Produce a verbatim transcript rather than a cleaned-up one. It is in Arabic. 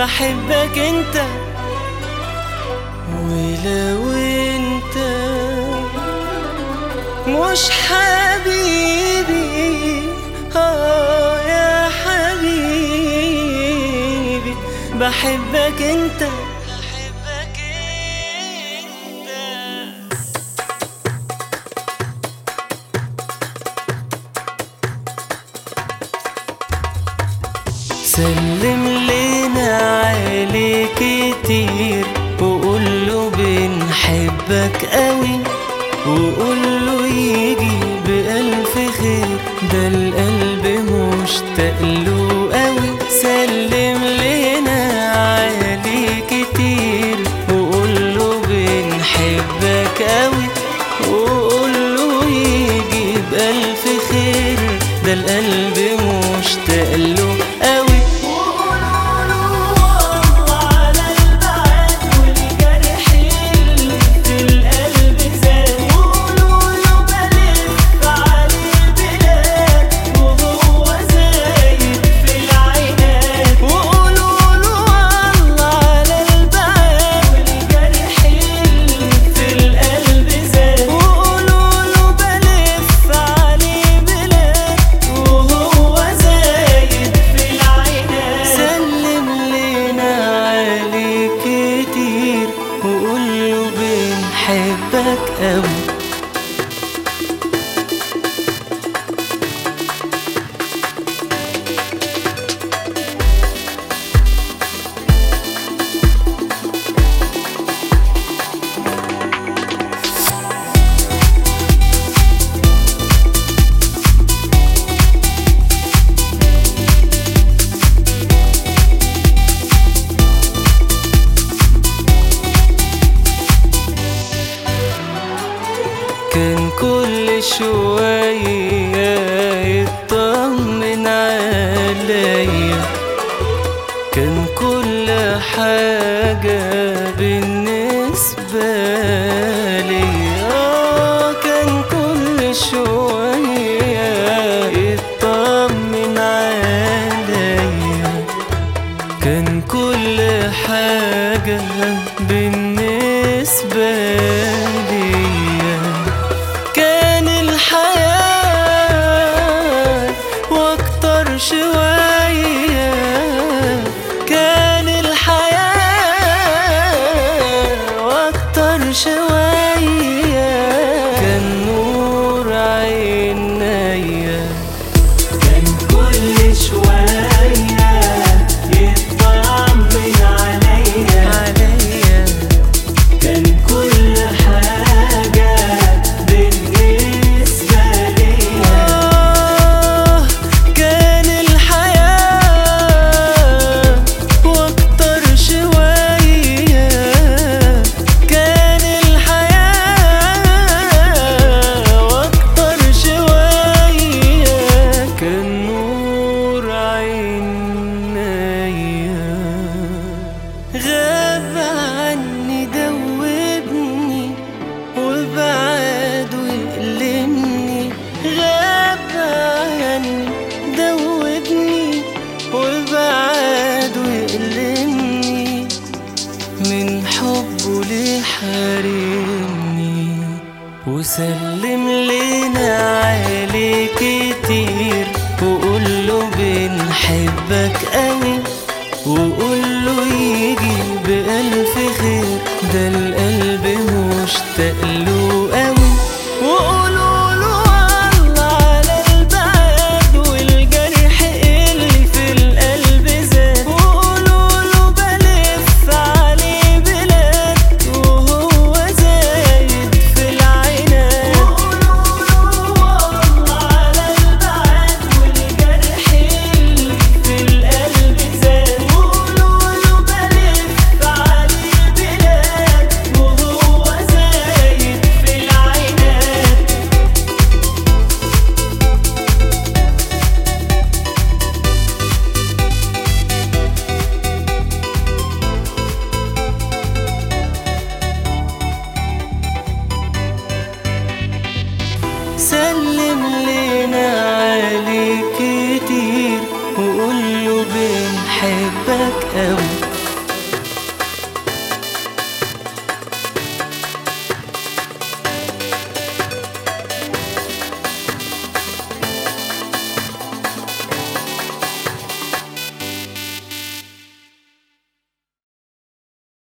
بحبك انت. ولو انت مش حبيبي اه يا حبيبي بحبك انت. بحبك انت. سلم لنا عليه كتير وقوله بنحبك قوي، وقوله يجي بألف خير، ده القلب مشتاق له قوي. سلم لنا عليه كتير وقوله بنحبك قوي، وقوله يجي بألف خير، ده القلب مشتاق له قوي. بحبك قوي. كان كل شوية يطمن عليا، كان كل حاجة بالنسبة ليا، كان كل شوية يطمن عليا، كان كل حاجة بالنسبة ليا. كان الحياة واكتر شوية، كان الحياة واكتر شوية، كان نور عينيا، كان كل شوية يطمن عليا، عليا كان كل حاجة بالنسبة ليا. آه كان الحياة واكتر شوية، كان الحياة واكتر شوية، كان نور عينيا. غاب عني دوبني وبعد ويألمني، غاب عني دوبني وبعد ويألمني، من حبه ليه حارمني. وسلم لنا عليه كتير وقوله بنحبك قوي، وقول